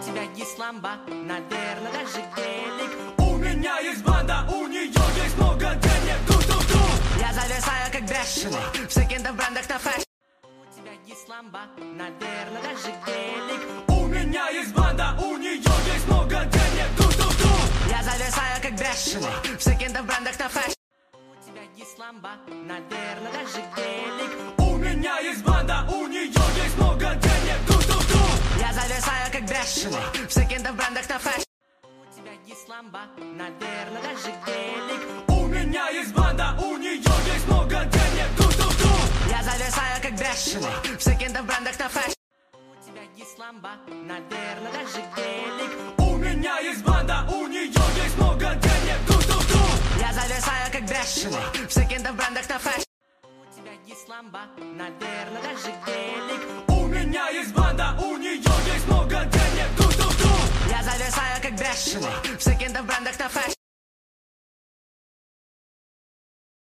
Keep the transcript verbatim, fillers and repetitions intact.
тебя есть ламба, наверное, даже гелик. У меня есть банда, у нее есть много денег. Ту-ту-ту. Я зависаю как бешеный в секонд-брендах на фэшн. У тебя есть ламба, наверное, даже гелик. У меня есть банда, у нее есть много денег. Ту-ту-ту. Я зависаю как бешеный в секонд-брендах на фэшн. У тебя есть ламба, наверное, даже гелик. У меня есть банда, у нее есть много денег. Ту-ту-ту. Я зависаю как бешеный в секонд-брендах на фэшн. У тебя есть ламба, наверное, даже гелик. У меня есть банда, у нее есть много денег. Ту-ту-ту. Я зависаю как бешеный в секонд-брендах на фэшн. У тебя есть ламба, наверное, даже гелик. У меня есть банда, у нее есть много денег. Ту-ту-ту. Я зависаю как бешеный в секонд-брендах на фэшн. У тебя есть ламба, наверное, даже гелик. У меня есть банда, у нее есть много денег. Ту-ту-ту. Я зависаю как бешеный в секонд-брендах на фэшн.